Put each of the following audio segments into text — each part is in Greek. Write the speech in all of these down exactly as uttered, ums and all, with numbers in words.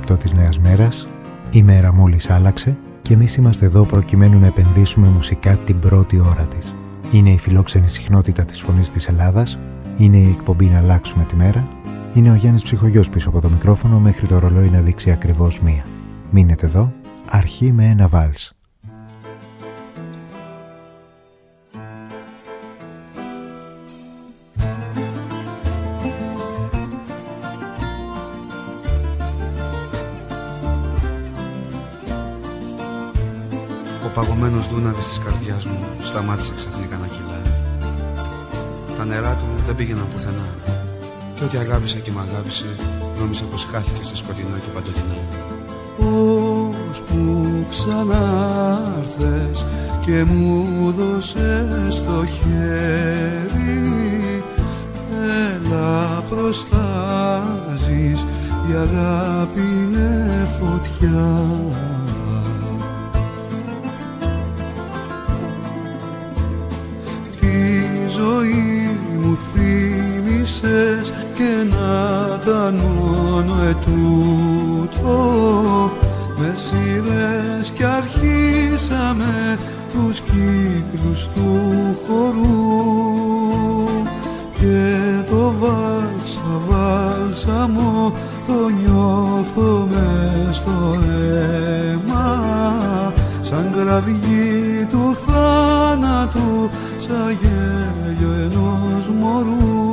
λεπτό της νέας μέρας. Η μέρα μόλις άλλαξε και εμείς είμαστε εδώ προκειμένου να επενδύσουμε μουσικά την πρώτη ώρα της. Είναι η φιλόξενη συχνότητα της φωνής της Ελλάδας, είναι η εκπομπή να αλλάξουμε τη μέρα, είναι ο Γιάννης Ψυχογιός πίσω από το μικρόφωνο μέχρι το ρολόι να δείξει ακριβώς μία. Μείνετε εδώ, αρχή με ένα βάλς. Ο παγωμένος δούναβης της καρδιάς μου σταμάτησε ξαφνικά να κυλάει. Τα νερά του δεν πήγαιναν πουθενά και ό,τι αγάπησα και μ' αγάπησε νόμιζα πως χάθηκε στα σκοτεινά και παντοτινά. Πώς που ξανάρθες και μου δώσες το χέρι, έλα προστάζεις, η αγάπη είναι φωτιά. Ζωή μου θύμισες και να ήταν μόνο ετούτο. Με σύρες κι αρχίσαμε τους κύκλους του χορού και το βάλσα βάλσαμο το νιώθω μες στο αίμα σαν κραυγή του θάνατου, σαν γέλιο ενός μωρού.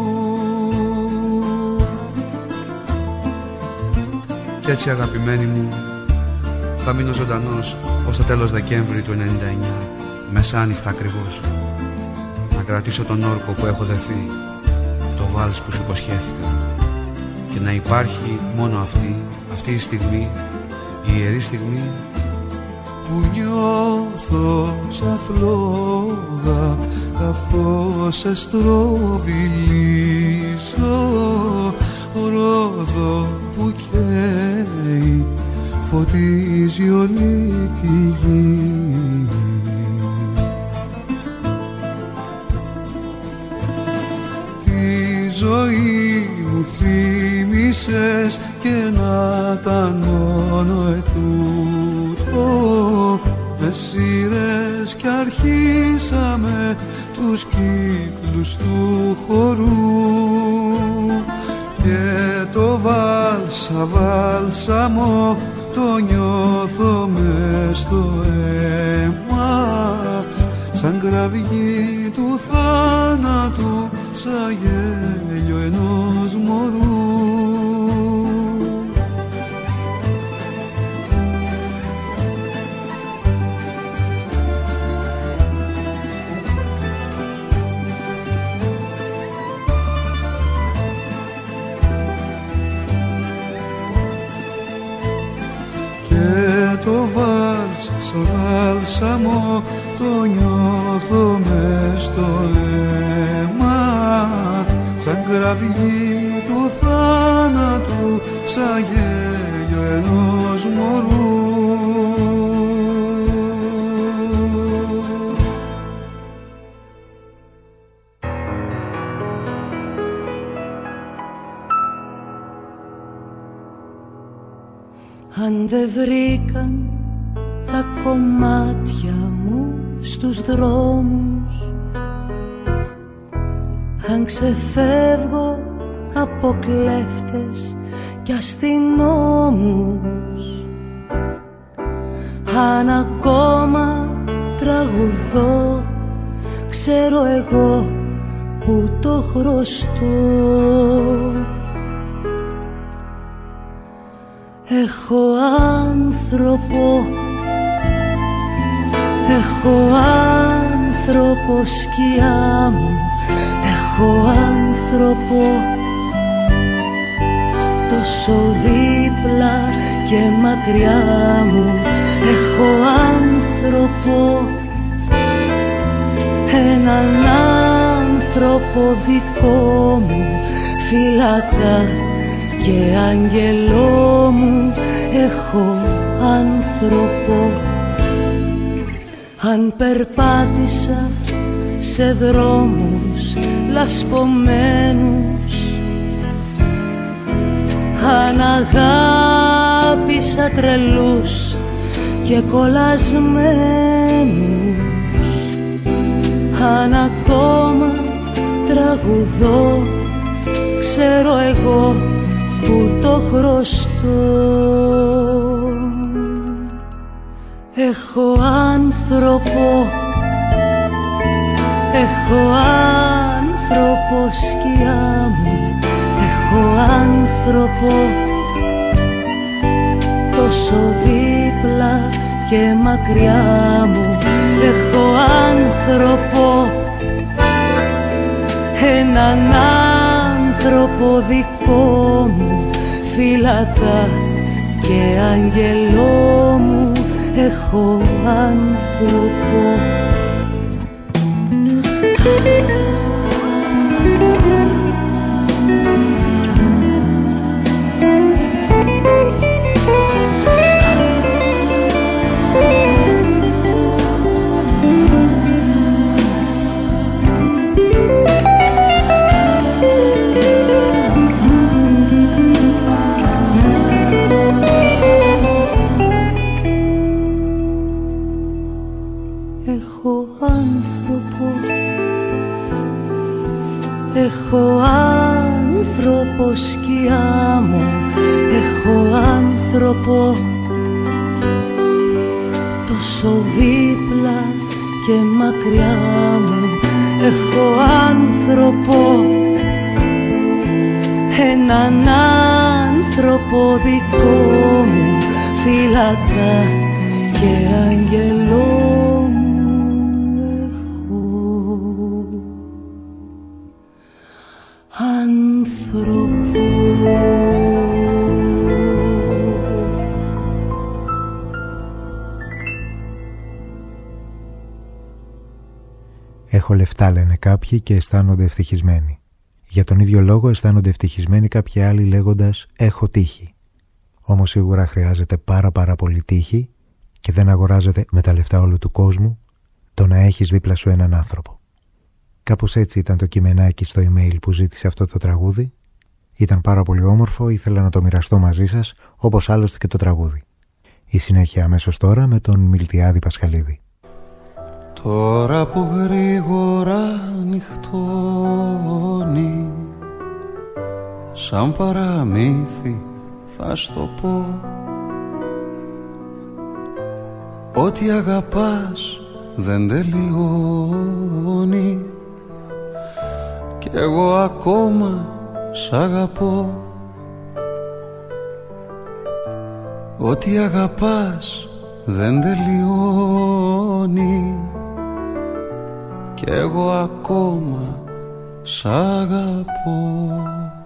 Κι έτσι αγαπημένη μου θα μείνω ζωντανός ως το τέλος Δεκέμβρη του ενενήντα εννιά, μεσάνυχτα ακριβώς, να κρατήσω τον όρκο που έχω δεθεί, το βάλς που σου υποσχέθηκα, και να υπάρχει μόνο αυτή, αυτή η στιγμή, η ιερή στιγμή που νιώθω σαν φλόγα καθώς σε στροβιλίζω, ρόδο που καίει φωτίζει όλη τη γη. Τη ζωή μου θύμισες και να ήταν μόνο ετούτο. Με σύρες κι αρχίσαμε τους κύκλους του χορού και το βάλσα βάλσαμο το νιώθω μες στο αίμα σαν κραυγή του θάνατου, σαν γέλιο ενός μωρού. Το βάλς, στο βάλσαμο το νιώθω μες στο αίμα σαν κραυγή του θάνατου, σαν γέλιο ενός μωρού. Αν δεν βρήκαν τα κομμάτια μου στους δρόμους, αν ξεφεύγω από κλέφτες κι αστυνόμους, αν ακόμα τραγουδώ, ξέρω εγώ που το χρωστώ. Έχω άνθρωπο, έχω άνθρωπο σκιά μου, έχω άνθρωπο τόσο δίπλα και μακριά μου, έχω άνθρωπο, έναν άνθρωπο δικό μου, φυλακά και άγγελό μου, έχω άνθρωπο. Αν περπάτησα σε δρόμους λασπωμένους, αν αγάπη σαν τρελούς και κολλασμένους. Αν ακόμα τραγουδώ, ξέρω εγώ που το χρωστώ. Έχω άνθρωπο, έχω άνθρωπο σκιά μου, έχω άνθρωπο τόσο δίπλα και μακριά μου. Έχω άνθρωπο, έναν άνθρωπο δικό μου, φύλακα και άγγελό μου. Έχω άνθρωπο. Έχω άνθρωπο σκιά μου, έχω άνθρωπο τόσο δίπλα και μακριά μου. Έχω άνθρωπο, έναν άνθρωπο δικό μου, φύλακα και άγγελό μου. Έχω λεφτά, λένε κάποιοι, και αισθάνονται ευτυχισμένοι. Για τον ίδιο λόγο αισθάνονται ευτυχισμένοι κάποιοι άλλοι λέγοντας έχω τύχη. Όμως σίγουρα χρειάζεται πάρα πάρα πολύ τύχη και δεν αγοράζεται με τα λεφτά όλου του κόσμου το να έχεις δίπλα σου έναν άνθρωπο. Κάπως έτσι ήταν το κειμενάκι στο email που ζήτησε αυτό το τραγούδι. Ήταν πάρα πολύ όμορφο, ήθελα να το μοιραστώ μαζί σας, όπως άλλωστε και το τραγούδι. Η συνέχεια αμέσως τώρα με τον Μιλτιάδη Πασχαλίδη. Τώρα που γρήγορα νυχτώνει, σαν παραμύθι θα στο πω, ότι αγαπάς δεν τελειώνει κι εγώ ακόμα σ' αγαπώ. Ότι αγαπάς δεν τελειώνει κι εγώ ακόμα σ' αγαπώ.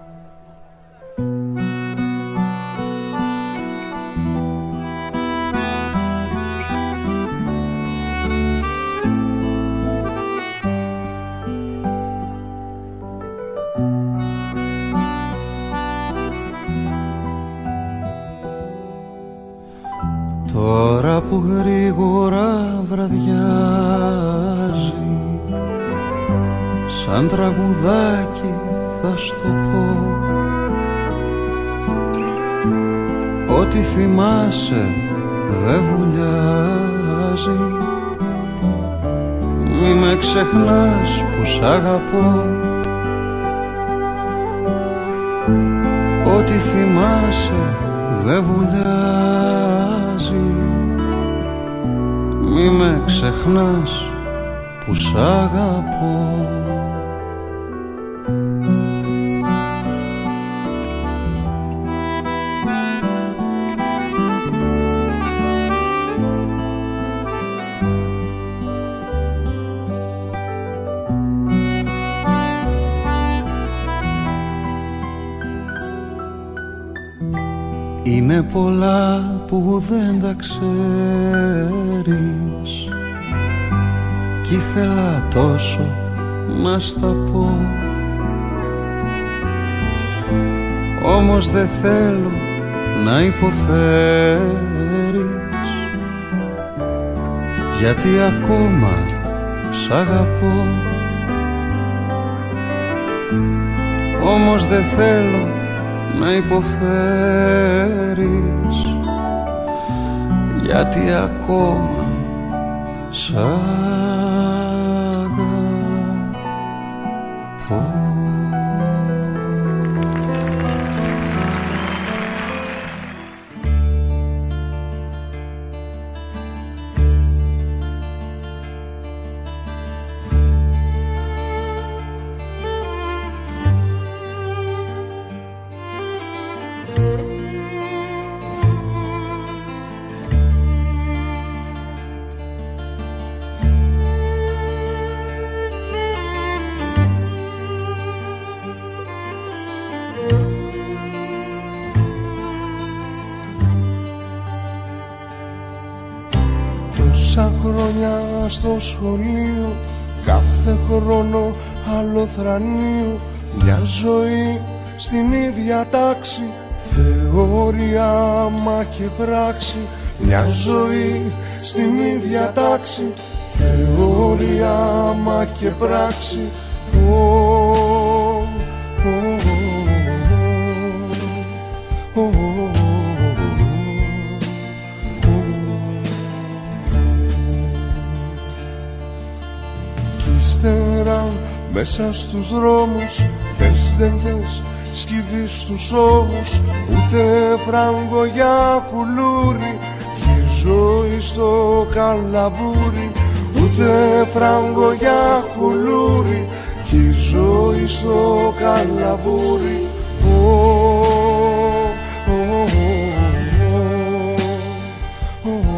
Τώρα που γρήγορα βραδιάζει, σαν τραγουδάκι θα στο πω, ότι θυμάσαι δε βουλιάζει, μη με ξεχνάς που σ' αγαπώ. Ότι θυμάσαι δε βουλιάζει, μη με ξεχνάς που σ' αγαπώ. Είναι πολλά που δεν τα ξέρεις κι ήθελα τόσο να στα πω, όμως δεν θέλω να υποφέρεις, γιατί ακόμα σ' αγαπώ. Όμως δεν θέλω να υποφέρεις, γιατί ακόμα σ' αγαπώ. Τόσα χρόνια στο σχολείο, κάθε χρόνο άλλο θρανείο, μια ζωή στην ίδια τάξη, θεωρία μα και πράξη. Μια ζωή στην ίδια τάξη, θεωρία μα και πράξη. Oh, oh, oh, oh, oh. Μέσα στους δρόμους, θες δεν θες, σκύβει στους ώμους, ούτε φράγκο για κουλούρι, κι η ζωή στο καλαμπούρι. Ούτε φράγκο για κουλούρι, κι η ζωή στο καλαμπούρι. Oh, oh, oh, oh, oh, oh.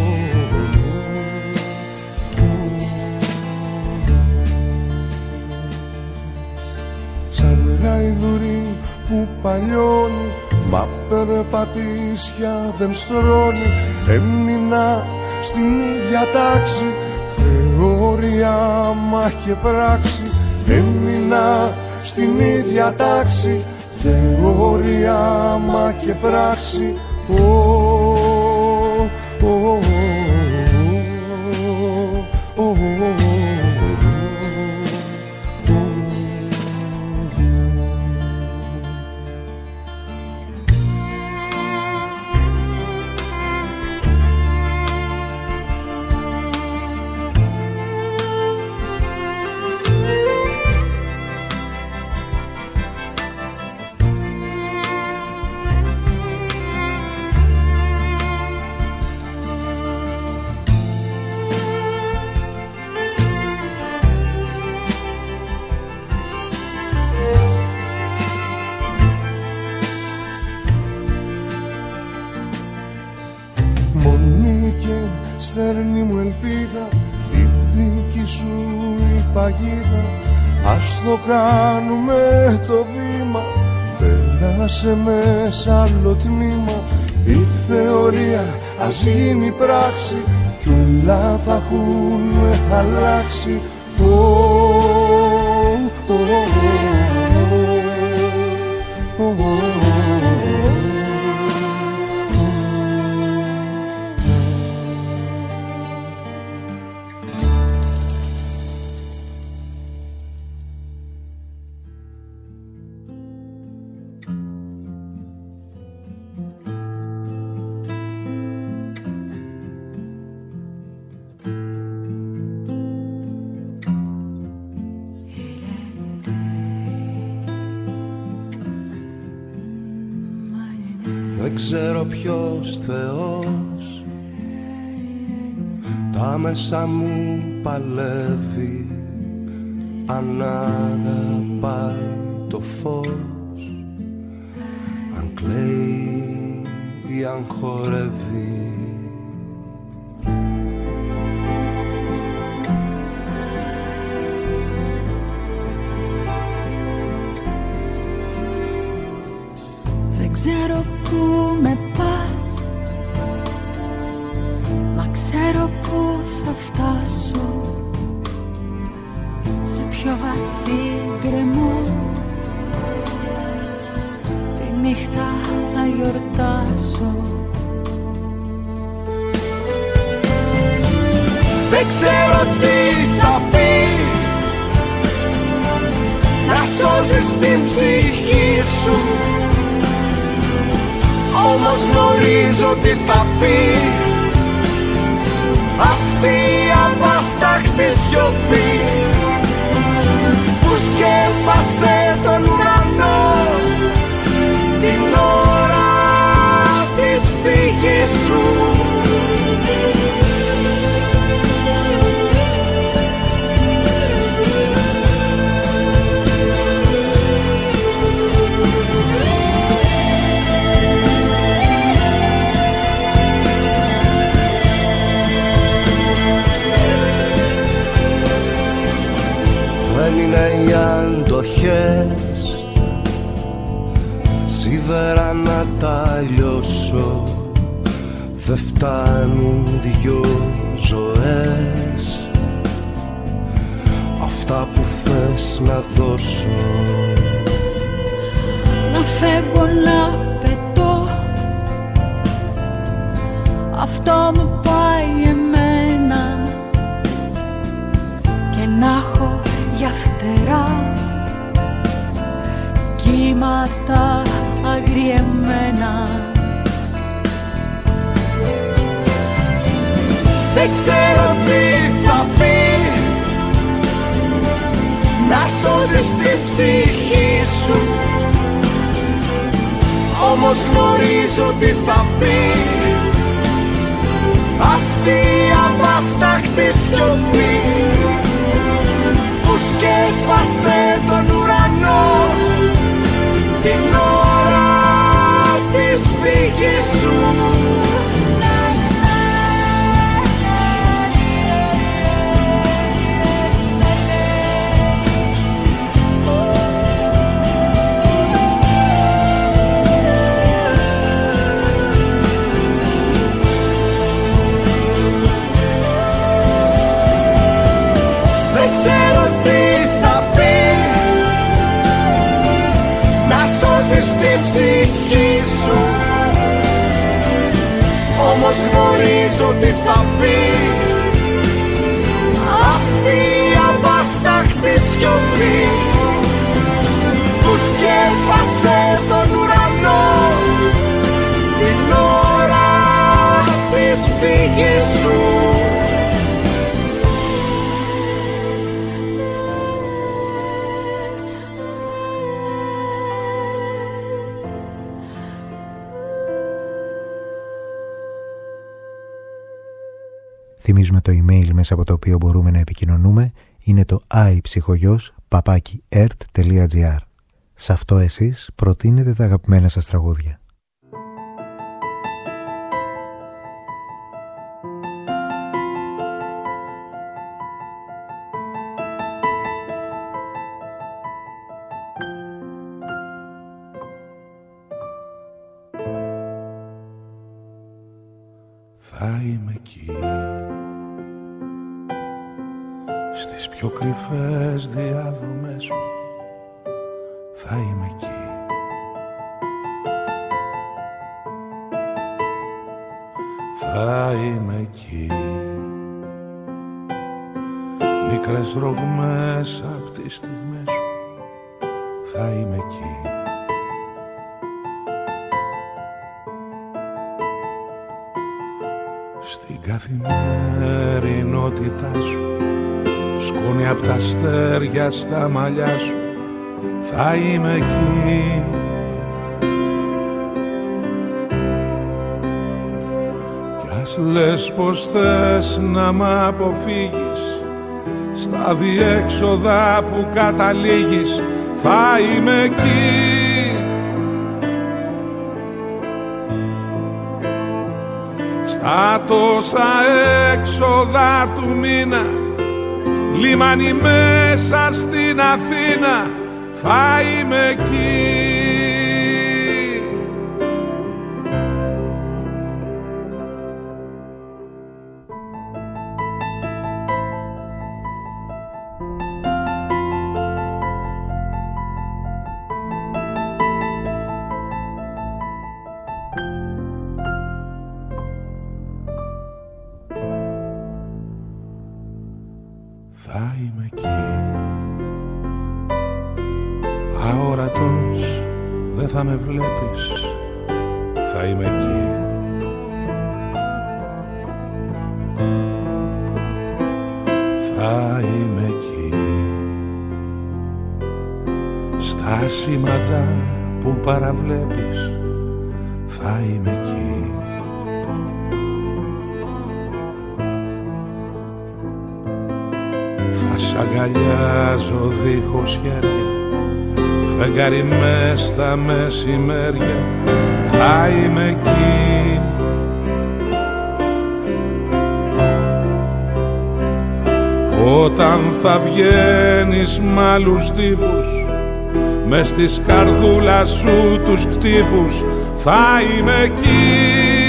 Γαϊδουρί που παλιώνει, μα περπατήσια δεν στρώνει. Έμεινα στην ίδια τάξη, θεωρία μα και πράξη. Έμεινα στην ίδια τάξη, θεωρία μα και πράξη. Oh, oh, oh, oh, oh, oh. Στέρνη μου ελπίδα, η δική σου η παγίδα. Ας το κάνουμε το βήμα, περάσε με σ' άλλο τμήμα. Η θεωρία ας γίνει πράξη, κι όλα θα έχουν αλλάξει. Oh, oh, oh, oh, oh, oh. Δεν ξέρω ποιος Θεός τα μέσα μου παλεύει, αν αγαπάει το φως, αν κλαίει ή αν χορεύει. Δεν ξέρω πού με πας, μα ξέρω πού θα φτάσω, σε πιο βαθύ γκρεμό. Τη νύχτα θα γιορτάσω. Δεν ξέρω τι θα πει να σώσεις την ψυχή σου, όμως γνωρίζω τι θα πει σιωπή που σκέπασε τον ουρανό την ώρα της φύγης σου. Δεν είναι οι αντοχές σίδερα να τα λιώσω, δεν φτάνουν δυο ζωές αυτά που θες να δώσω. Να φεύγω να πετώ, αυτό μου πάει εμένα, και να έχω για φτερά κύματα αγριεμένα. Δεν ξέρω τι θα πει να σώσεις την ψυχή σου, όμως γνωρίζω τι θα πει αυτή η αβάσταχτη σιωπή που σκέπασε τον ουρανό την ώρα της φύγης σου. Δεν ξέρω τι θα πει να σώσεις την ψυχή σου, όμως γνωρίζω τι θα πει αυτή η αβάσταχτη σιωπή που σκέπασε τον ουρανό την ώρα της φύγης σου. Θυμίζουμε το email μέσα από το οποίο μπορούμε να επικοινωνούμε είναι το iψυχογιός παπάκι ερτ τελεία τζι άρ. Σε αυτό εσείς προτείνετε τα αγαπημένα σας τραγούδια. Θα είμαι εκεί στις πιο κρυφές διάδρομες σου, θα είμαι εκεί. Θα είμαι εκεί, μικρές ρογμές απ' τις στιγμές σου, θα είμαι εκεί. Στην καθημερινότητά σου, σκόνη απ' τα αστέρια στα μαλλιά σου, θα είμαι εκεί. Κι ας λες πως θες να μ' αποφύγεις, στα διέξοδα που καταλήγεις, θα είμαι εκεί. Στα τόσα έξοδα του μήνα, λιμάνι μέσα στην Αθήνα, θα είμαι εκεί. Θα είμαι εκεί. Αόρατος δεν θα με βλέπεις, θα είμαι εκεί. Θα σήματα που παραβλέπεις θα είμαι εκεί. Θα σ' αγκαλιάζω δίχως χέρια, φεγγάρι μες στα μεσημέρια θα είμαι εκεί. Όταν θα βγαίνεις μ' άλλους τύπους, μες στις καρδούλα σου τους κτύπους θα είμαι εκεί.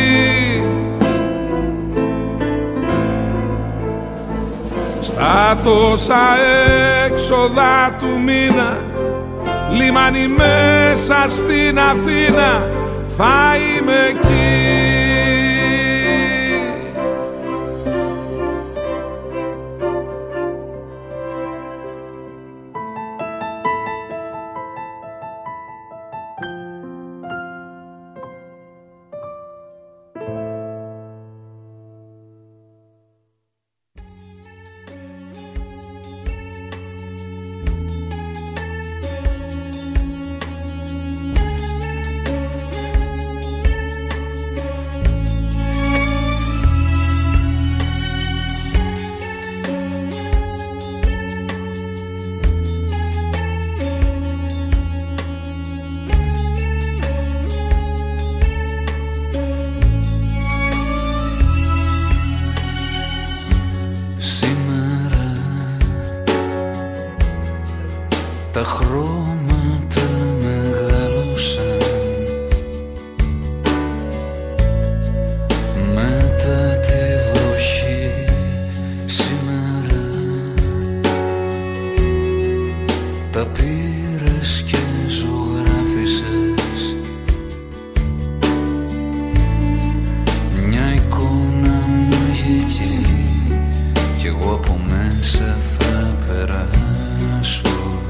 Στα τόσα έξοδα του μήνα, λιμάνι μέσα στην Αθήνα θα είμαι εκεί. Τα χρώματα μεγάλωσαν μετά τη βροχή σήμερα. Τα πήρες και ζωγράφισες μια εικόνα μαγική κι εγώ από μέσα θα περάσω.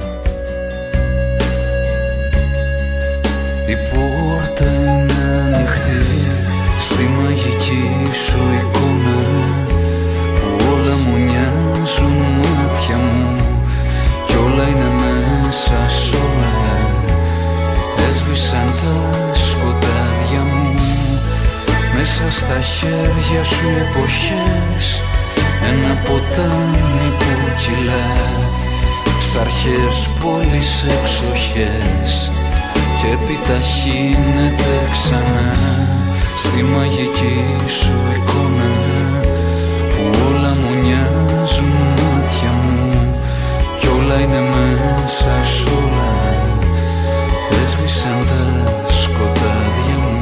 Η πόρτα είναι ανοιχτή στη μαγική σου εικόνα που όλα μου νοιάζουν μάτια μου κι όλα είναι μέσα σ' όλα. Έσβησαν τα σκοτάδια μου μέσα στα χέρια σου οι εποχές, ένα ποτάμι που κυλά σ' αρχές πόλεις εξοχές και επιταχύνεται ξανά στη μαγική σου εικόνα που όλα μου νοιάζουν μάτια μου κι όλα είναι μέσα σ' όλα. Έσβησαν τα σκοτάδια μου.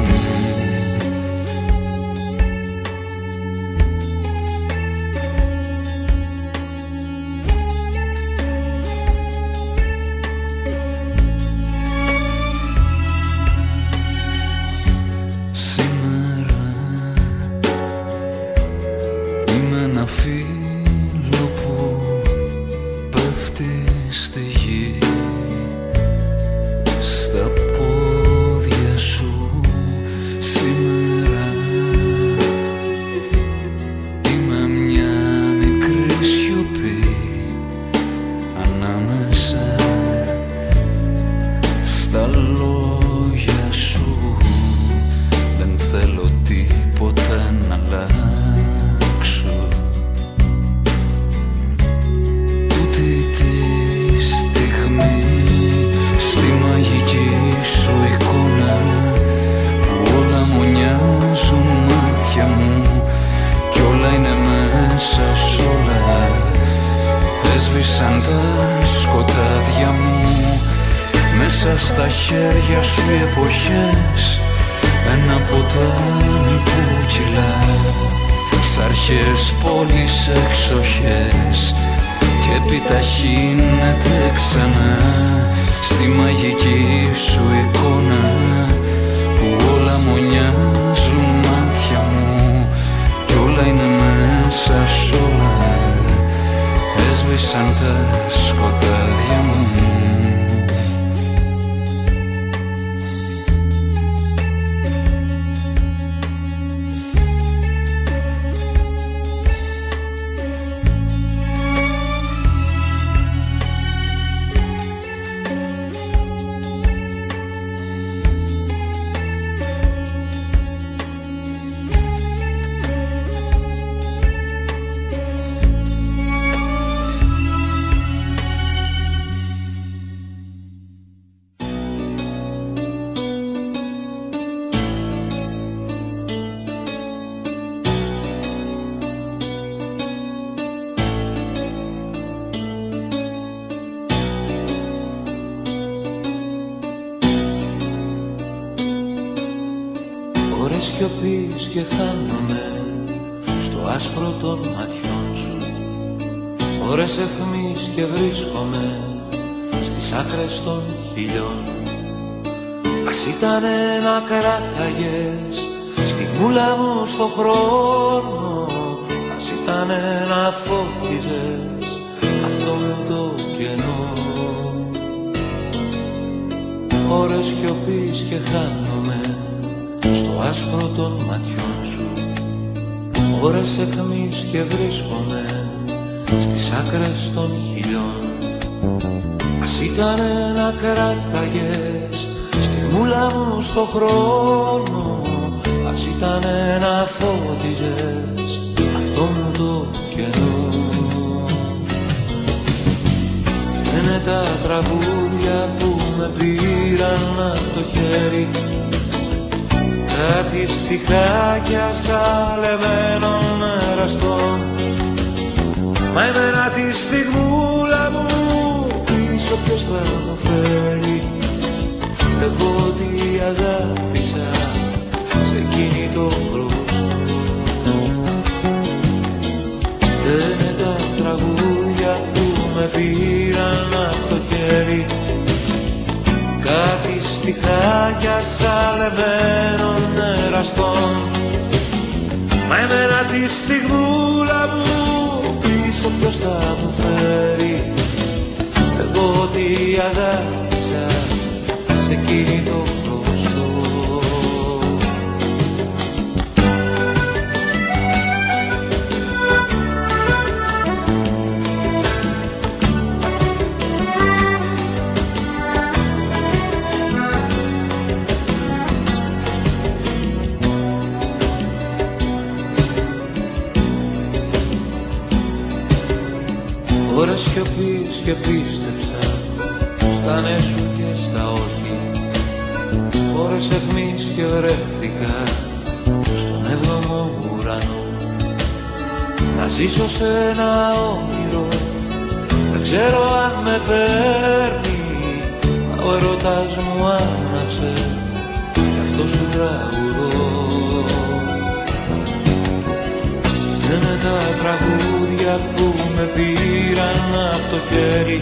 Φίλο που πέφτει στη γη, στα πόδια σου σήμερα. Είμαι μια μικρή σιωπή ανάμεσα στα λόγια σου. Δεν θέλω τίποτα να αλλάξω. Στη μαγική σου εικόνα που όλα μου νοιάζουν μάτια μου κι όλα είναι μέσα σ' όλα. Έσβησαν τα σκοτάδια μου μέσα στα χέρια σου οι εποχές, ένα ποτάμι που κυλά σ' αρχές πόλεις εξοχές και επιταχύνεται ξανά στη μαγική σου εικόνα που όλα μου νοιάζουν μάτια μου κι όλα είναι μέσα σ' όλα. Έσβησαν τα σκοτάδια μου. σιωπής και χάνομαι στο άσπρο των ματιών σου. Ώρες αιχμής και βρίσκομαι στις άκρες των χιλιών. Ας ήτανε να κράταγες στη μούλα μου στο χρόνο, ας ήτανε να φώτιζες αυτό μου το κενό. Ώρες σιωπής και χάνομαι στο άσπρο των ματιών σου. Ώρες αιχμής και βρίσκομαι στις άκρες των χιλιών. Ας ήτανε να κράταγες στη μούλα μου στο χρόνο, ας ήτανε να φώτιζες αυτό μου το κενό. Φταίνε τα τραγούδια που με πήραν από το χέρι, κάτι στιχάκια σαλεμένων εραστών. Μα εμένα τη στιγμούλα μου πίσω ποιος θα μου φέρει. Εγώ τι αγάπησα σε εκείνη το χρωστό. Φταίνε τα τραγούδια που με πήραν από το χέρι, κάτι στιχάκια σαλεμένων εραστών. Μα εμένα τη στιγμούλα μου πίσω ποιος θα μου φέρει. Εγώ τι αγάπησα σε εκείνη το χρωστό. Ώρες σιωπής και πίστεψα στα ναι σου και στα όχι. Ώρες αιχμής και βρέθηκα στον έβδομο ουρανό. Να ζήσω σε ένα όνειρο, δεν ξέρω αν με παίρνει. Μα ο ερωτάς μου άναψε κι αυτό σου τραγουδώ. Φταίνε τα τραγούδια που με πήραν από το χέρι,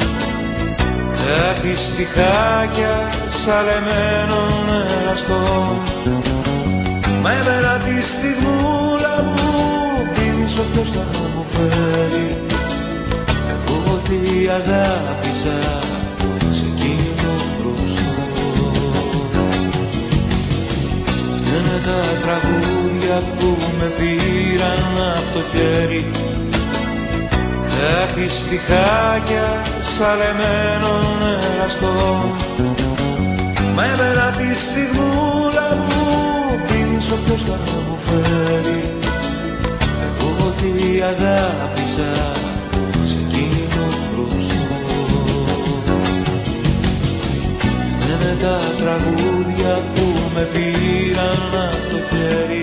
κάτι στιχάκια σαλεμένων εραστών. Μα εμένα τη στιγμούλα μου πίσω ποιος θα μου φέρει. Εγώ τι αγάπησα σε εκείνη το χρωστό. Φταίνε τα τραγούδια που με πήραν από το χέρι, κάτι στιχάκια σαλεμένων εραστών. Μα εμένα τη στιγμούλα μου πίσω ποιος θα μου φέρει. Εγώ τι αγάπησα σε εκείνη το χρωστό. Φταίνε τα τραγούδια που με πήραν από το χέρι,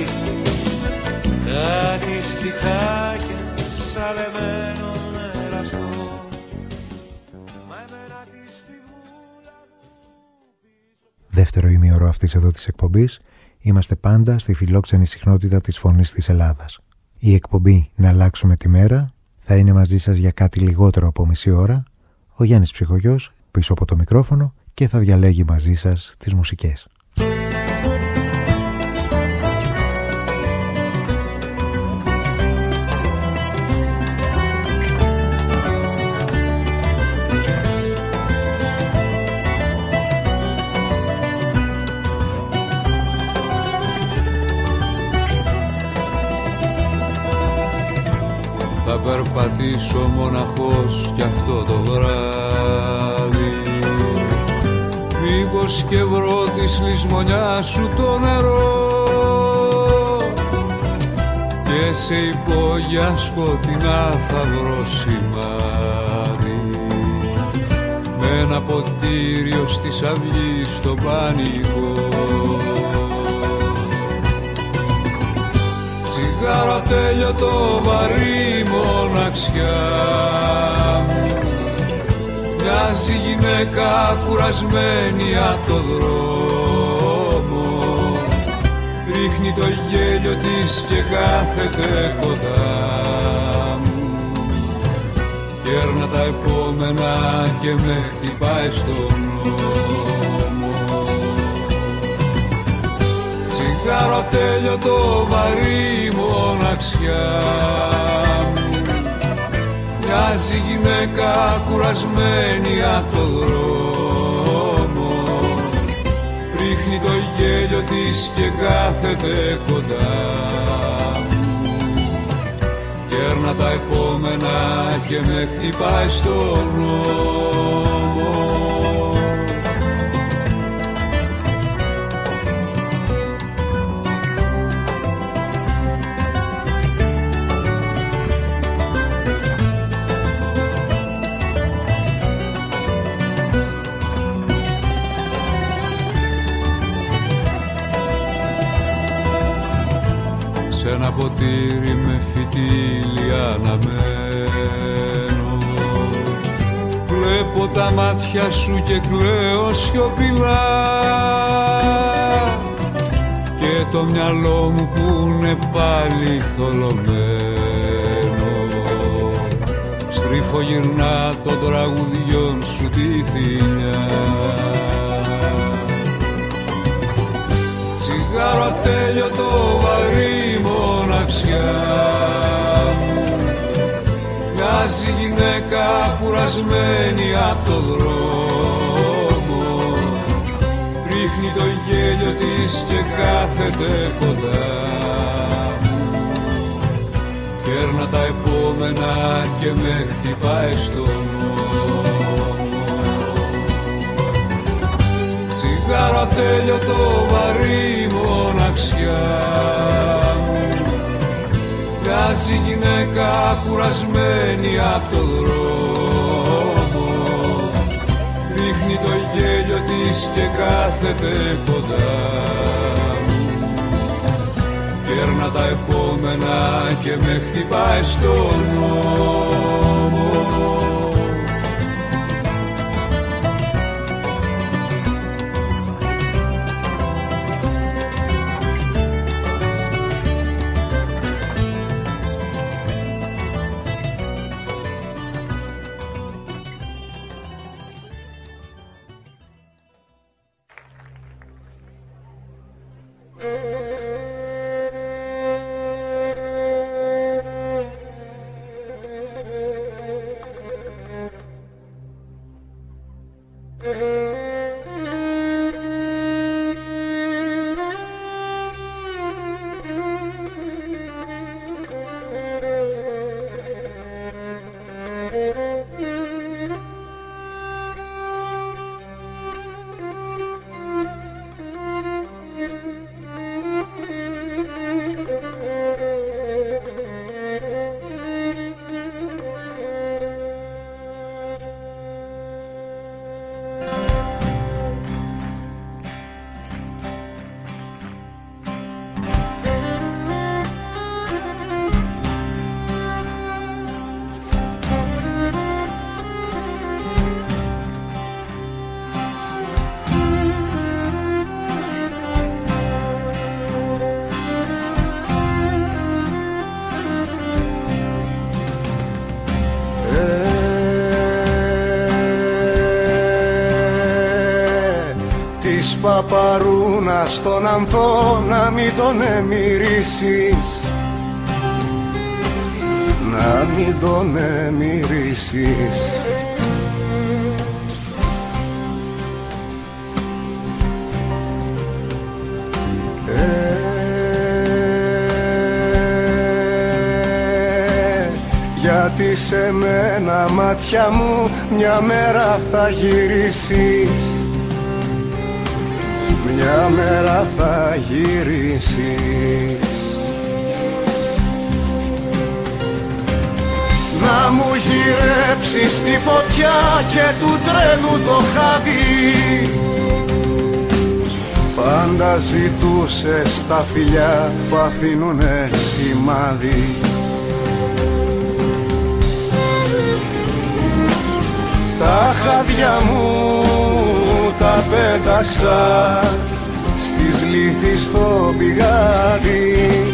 κάτι στιχάκια σαλεμένων εραστών. Δεύτερο ημίωρο αυτής εδώ της εκπομπής είμαστε πάντα στη φιλόξενη συχνότητα της Φωνής της Ελλάδας. Η εκπομπή «Να αλλάξουμε τη μέρα» θα είναι μαζί σας για κάτι λιγότερο από μισή ώρα. Ο Γιάννης Ψυχογιός πίσω από το μικρόφωνο και θα διαλέγει μαζί σας τις μουσικές. Θα περπατήσω μοναχός κι αυτό το βράδυ, μήπως και βρω της λησμονιάς σου το νερό και σε υπόγεια σκοτεινά θα βρω σημάδι με ένα ποτήριο στις αυγής στο πανικό. Τσιγάρο τέλειωτο βαρύ μοναξιά μου, μοιάζει γυναίκα κουρασμένη απ' το δρόμο, ρίχνει το γέλιο της και κάθεται κοντά μου. Κέρνα τα επόμενα και με χτυπάει στον νόμο. Τσιγάρο τέλειωτο βαρύ μοναξιά μου. Μοιάζει γυναίκα κουρασμένη απ' το δρόμο. Ρίχνει το γέλιο της και κάθεται κοντά μου. Κέρνα τα επόμενα και με χτυπάει στον νόμο. Σ' ένα ποτήρι με φυτίλι αναμένω. Βλέπω τα μάτια σου και κλαίω σιωπηλά. Και το μυαλό μου που είναι πάλι θολωμένο. Στρίφω γυρνά των τραγουδιών σου τη θηλιά. Τσιγάρο ατέλειωτο βαρύ μοναξιά μου. Μοιάζει γυναίκα κουρασμένη απ' το δρόμο. Ρίχνει το γέλιο της και κάθεται κοντά μου. Κέρνα τα επόμενα και με χτυπάει στον νόμο. Τσιγάρο ατέλειωτο βαρύ μοναξιά μου. Μοιάζει γυναίκα κουρασμένη απ' το δρόμο. Ρίχνει το γέλιο της και κάθεται κοντά μου. Κέρνα τα επόμενα και με χτυπάει στον νόμο. Παπαρούνα στον ανθό να μην τον εμμυρίσεις, να μην τον εμμυρίσεις. Ε, γιατί σε μένα μάτια μου μια μέρα θα γυρίσεις, μια μέρα θα γυρίσεις. Να μου γυρέψεις τη φωτιά και του τρένου το χάδι. Πάντα ζητούσες τα φιλιά που αφήνουνε σημάδι. Τα χάδια μου τα πέταξα στις λύθεις στο πηγάδι.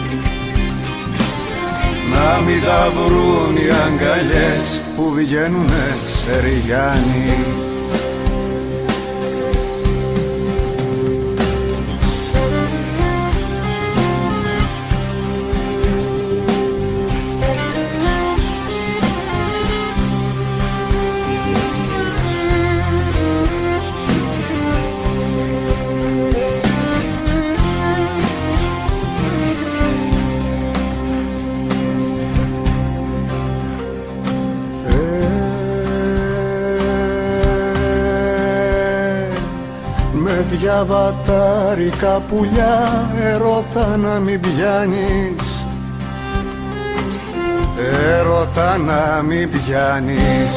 Να μην τα βρουν οι αγκαλιές που βγαίνουνε σε ριγάνι. Διαβατάρικα πουλιά ερώτα να μην πιάνεις, ερώτα να μην πιάνεις.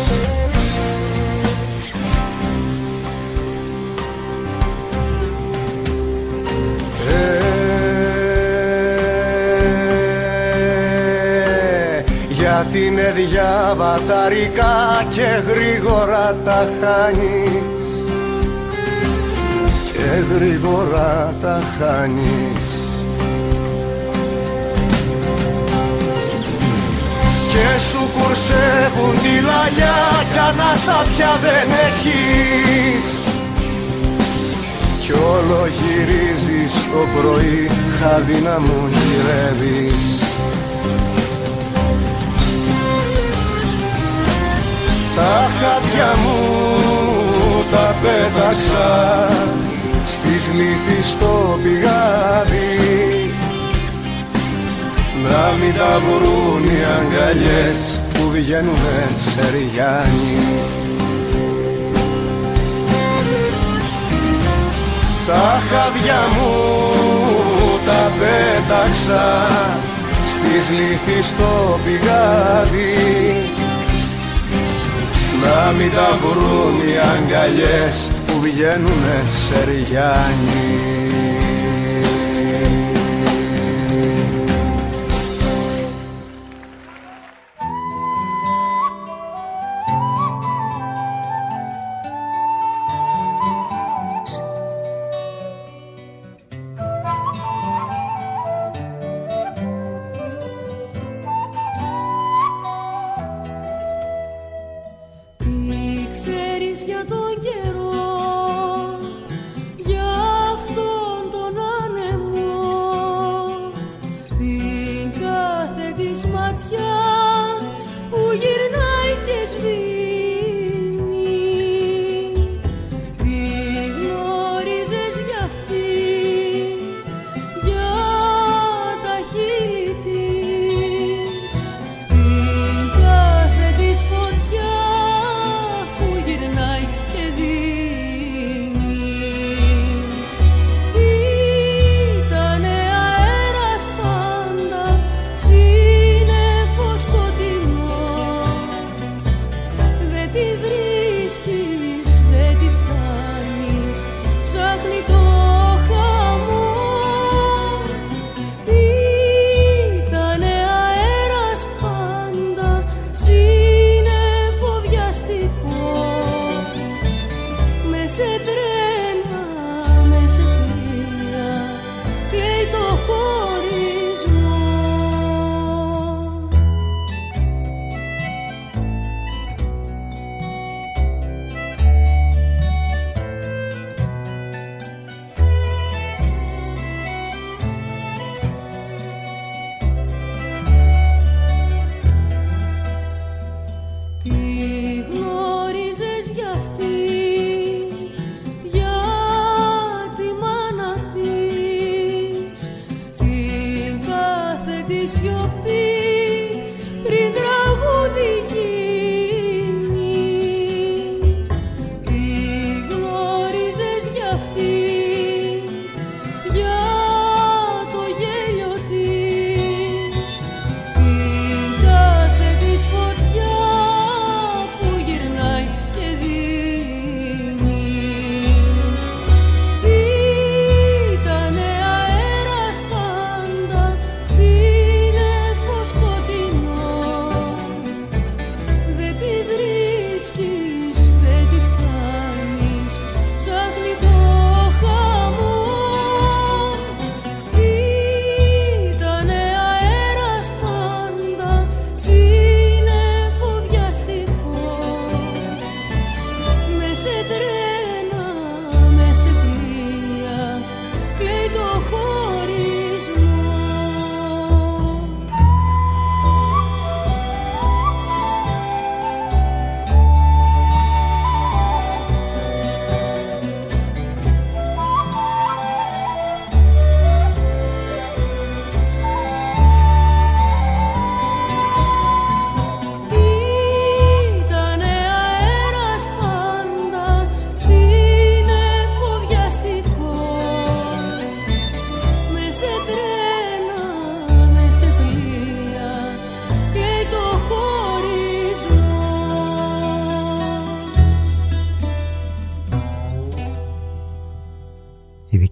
Ε, γιατί είναι διαβατάρικα και γρήγορα τα χάνεις, και γρήγορα τα χάνεις. Και σου κουρσεύουν τη λαλιά κι ανάσα πια δεν έχεις, κι όλο γυρίζεις το πρωί χάδι να μου γυρεύεις. Τα χάδια μου τα πέταξα στις λύθεις στο πηγάδι. Να μην τα βρουν οι αγκαλιές που βγαίνουνε σε ριγάνι. Τα χάδια μου τα πέταξα στις λύθεις στο πηγάδι. Να μην τα βρουν οι αγκαλιές που βγαίνουνε σε ριγάνι.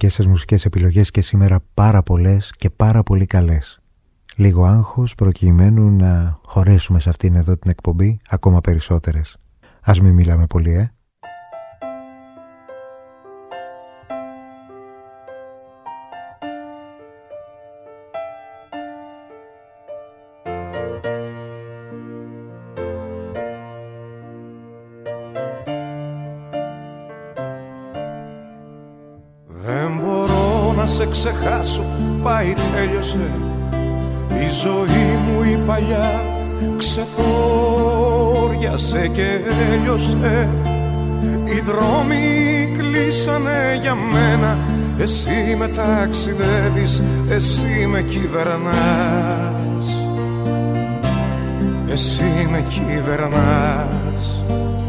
δικές σας μουσικές επιλογές και σήμερα πάρα πολλές και πάρα πολύ καλές. Λίγο άγχος προκειμένου να χωρέσουμε σε αυτήν εδώ την εκπομπή ακόμα περισσότερες. Ας μην μιλάμε πολύ, ε! Σε ξεχάσω, πάει τέλειωσε. Η ζωή μου η παλιά ξεθόριασε και έλειωσε. Οι δρόμοι κλείσανε για μένα. Εσύ με ταξιδεύεις, εσύ με κυβερνάς. Εσύ με κυβερνάς.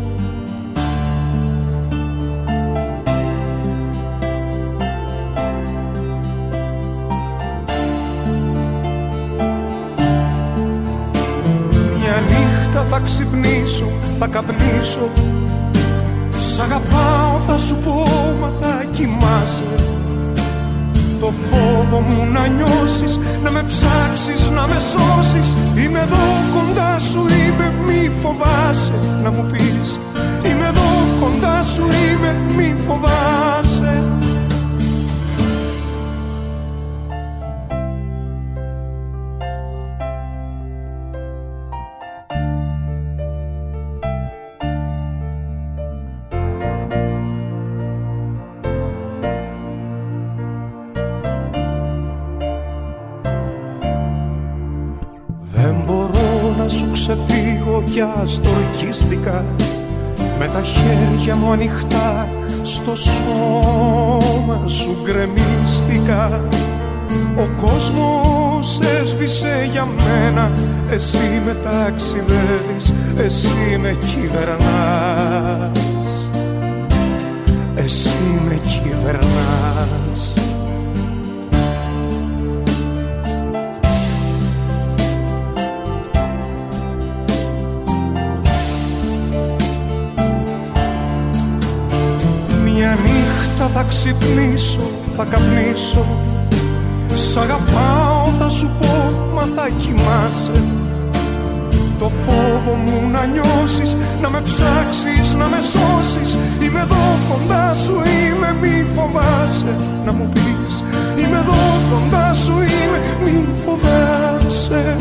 Θα ξυπνήσω, θα καπνίσω. Σ' αγαπάω θα σου πω, μα θα κοιμάσαι. Το φόβο μου να νιώσεις, να με ψάξεις, να με σώσεις. Είμαι εδώ κοντά σου, είμαι, μη φοβάσαι. Να μου πεις, είμαι εδώ κοντά σου, είμαι, μη φοβάσαι. Ξεφύγω κι αστορκίστηκα. Με τα χέρια μου ανοιχτά στο σώμα σου γκρεμίστηκα. Ο κόσμος έσβησε για μένα. Εσύ με ταξιδεύεις, εσύ με κυβερνάς. Εσύ με κυβερνάς. Θα ξυπνήσω, θα καπνίσω. Σ' αγαπάω θα σου πω, μα θα κοιμάσαι. Το φόβο μου να νιώσεις, να με ψάξεις, να με σώσεις. Είμαι εδώ κοντά σου, είμαι, μη φοβάσαι. Να μου πεις, είμαι εδώ κοντά σου, είμαι, μη φοβάσαι.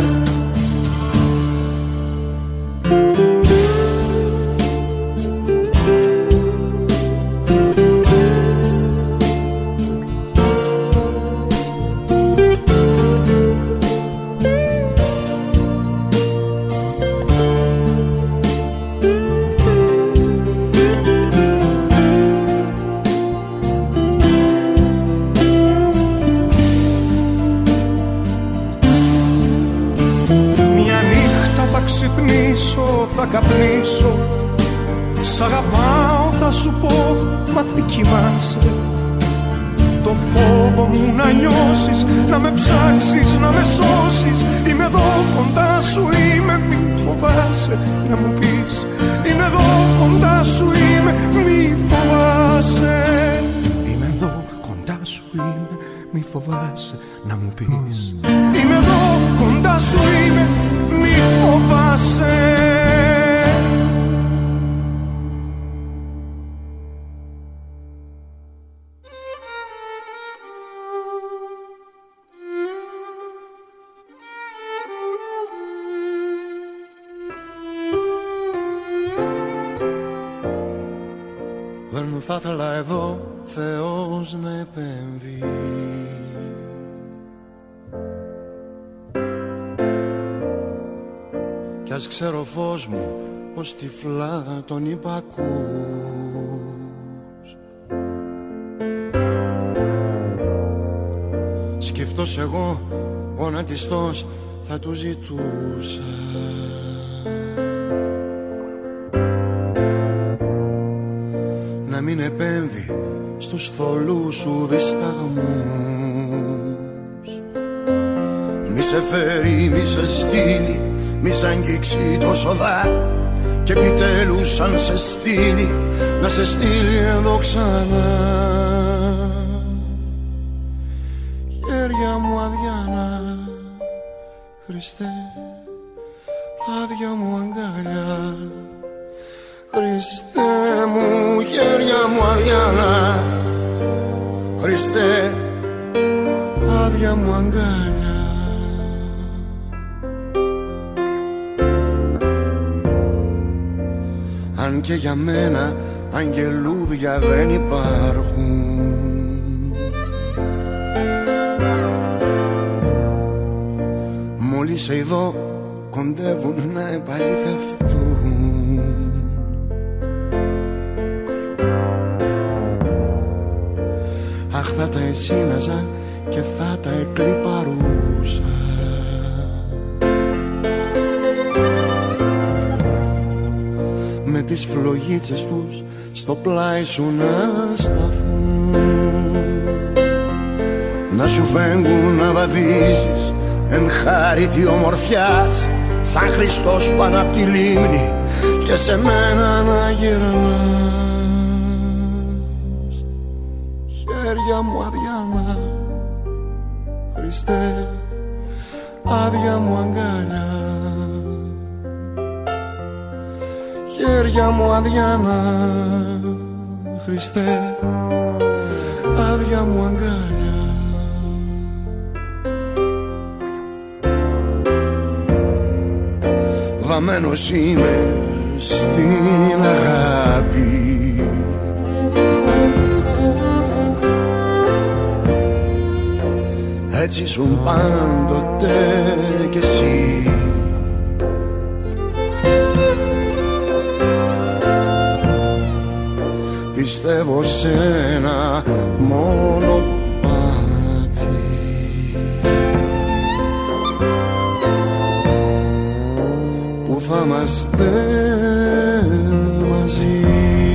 Θα καπνίσω. Σ' αγαπάω θα σου πω, μα θα κοιμάσαι. Το φόβο μου να νιώσεις, να με ψάξεις, να με σώσεις. Είμαι εδώ κοντά σου, είμαι, μη φοβάσαι. Να μου πεις, είμαι εδώ κοντά σου, είμαι, μη φοβάσαι. Είμαι εδώ κοντά σου, είμαι, μη φοβάσαι. Να μου πεις, είμαι εδώ κοντά σου, είμαι, μη φοβάσαι. Δεν θα ήθελα εδώ Θεός να επέμβει. Κι ας ξέρω φως μου πως τυφλά τον υπακούς. Σκεφτός εγώ γονατιστός θα του ζητούσα. Να μην επέμβει στους θολούς σου δισταγμούς. Μη σε φέρει, μη σε στείλει, μη σ' αγγίξει το σοδά. Και επιτέλους αν σε στείλει, να σε στείλει εδώ ξανά. Χριστέ, άδεια μου αγκαλιά. Χριστέ μου, χέρια μου αδιάνα. Χριστέ, άδεια μου αγκαλιά. Αν και για μένα αγγελούδια δεν υπάρχουν, μόλις σε ειδώ κοντεύουν να επαληθευτούν. Αχ, θα τα εσύναζα και θα τα εκλιπαρούσα. Με τις φλογίτσες τους στο πλάι σου να σταθούν, να σου φέγγουν να βαδίζεις εν χάρητη ομορφιάς, σαν Χριστός πάνω απ' τη λίμνη και σε μένα να γυρνάς. Χέρια μου αδιάνα, Χριστέ, άδεια μου αγκαλιά. Χέρια μου αδιάνα, Χριστέ, άδεια μου αγκαλιά. Βαμμένος είμαι στην αγάπη, έτσι ήσουν πάντοτε κι εσύ. Πιστεύω σε ένα μονοπάτι που θα είμαστε μαζί,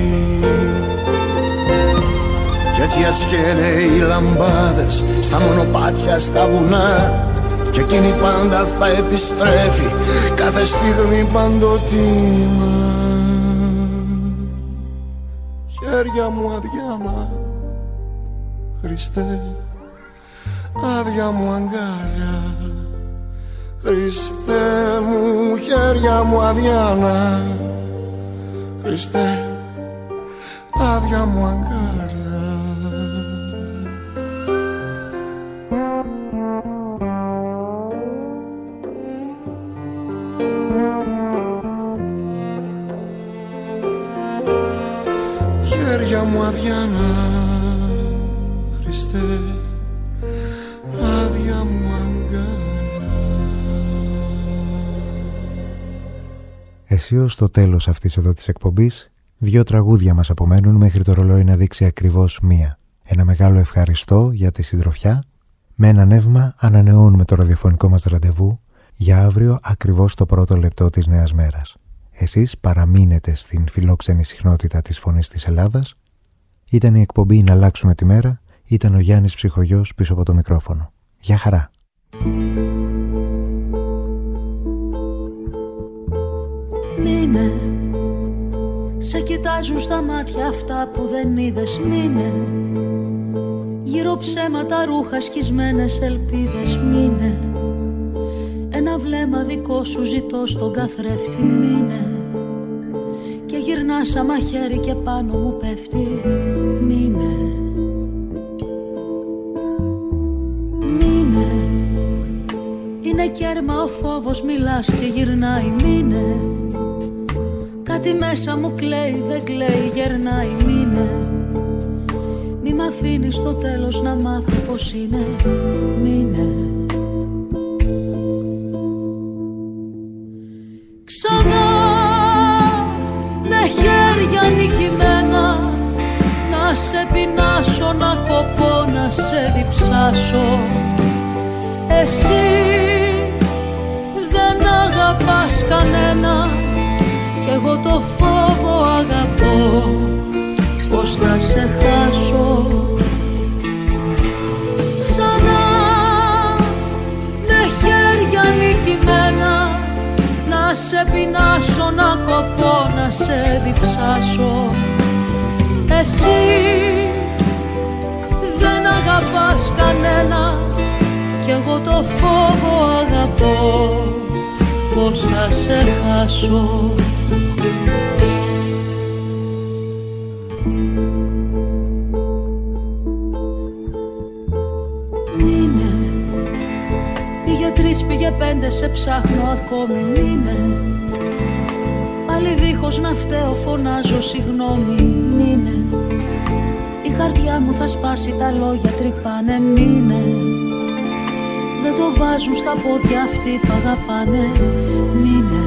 κι έτσι ας καίνε οι λαμπάδες στα μονοπάτια, στα βουνά, και εκείνη πάντα θα επιστρέφει κάθε στιγμή παντοτινά. Χέρια μου αδιάνα, Χριστέ, άδεια μου αγκαλιά. Χριστέ μου, χέρια μου αδιάνα. Χριστέ, άδεια μου αγκαλιά. Χέρια μου αδιάνα, Χριστέ, άδεια μου αγκαλιά. Εσύ ως το τέλος αυτής εδώ της εκπομπής, δύο τραγούδια μας απομένουν μέχρι το ρολόι να δείξει ακριβώς μία. Ένα μεγάλο ευχαριστώ για τη συντροφιά. Με ένα νεύμα ανανεώνουμε το ραδιοφωνικό μας ραντεβού για αύριο ακριβώς το πρώτο λεπτό της νέας μέρας. Εσείς παραμείνετε στην φιλόξενη συχνότητα της Φωνής της Ελλάδας. Ήταν η εκπομπή «Να αλλάξουμε τη μέρα», ήταν ο Γιάννης Ψυχογιός πίσω από το μικρόφωνο. Γεια χαρά! Μείνε, σε κοιτάζουν στα μάτια αυτά που δεν είδες. Μείνε, γύρω ψέματα, ρούχα, σκισμένες ελπίδες. Μείνε, ένα βλέμμα δικό σου ζητώ στον καθρέφτη. Μείνε, και γυρνά σαν μαχαίρι και πάνω μου πέφτει. Μείνε, μείνε, είναι κέρμα ο φόβος, μιλάς και γυρνάει. Μείνε, κάτι μέσα μου κλαίει, δεν κλαίει, γερνάει. Μείνε, μη μ' αφήνεις στο τέλος να μάθω πως είναι. Μείνε, ξανά με χέρια νικημένα να σε πεινάσω, να κοπώ, να σε διψάσω. Εσύ δεν αγαπάς κανένα κι εγώ το φόβο αγαπώ, πως θα σε χάσω. Ξανά με χέρια νικημένα να σε πεινάσω, να κοπώ, να σε διψάσω. Εσύ δεν αγαπάς κανένα κι εγώ το φόβο αγαπώ, πως θα σε χάσω. Μείνε, πήγε τρεις, πήγε πέντε, σε ψάχνω ακόμη. Μείνε, πάλι δίχως να φταίω φωνάζω συγγνώμη. Μείνε, η καρδιά μου θα σπάσει, τα λόγια τρυπάνε. Μείνε, δεν το βάζουν στα πόδια αυτοί που αγαπάνε. Μείνε,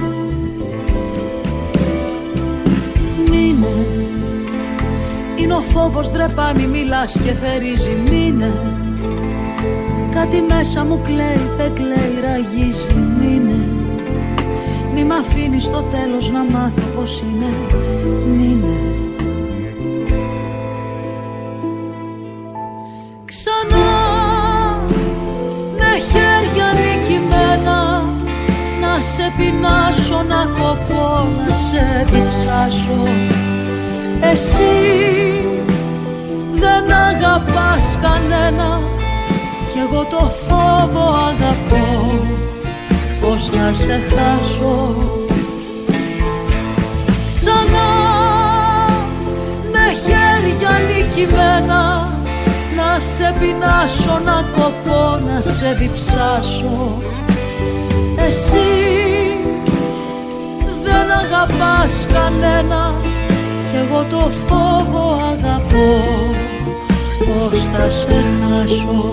μείνε, είναι ο φόβος δρεπάνει, μιλάς και θερίζει. Μείνε, κάτι μέσα μου κλαίει, δεν κλαίει, ραγίζει. Μείνε, μη μ' αφήνεις στο τέλος να μάθω πως είναι. Μείνε, ξανά με χέρια νικημένα να σε πεινάσω, να κοπώ, να σε διψάσω. Εσύ δεν αγαπάς κανένα κι εγώ το φόβο αγαπώ, πως θα σε χάσω. Ξανά με χέρια νικημένα να σε πεινάσω, να κοπώ, να σε διψάσω. Εσύ δεν αγαπάς κανένα κι εγώ το φόβο αγαπώ, πως θα σε χάσω.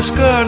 σκάρ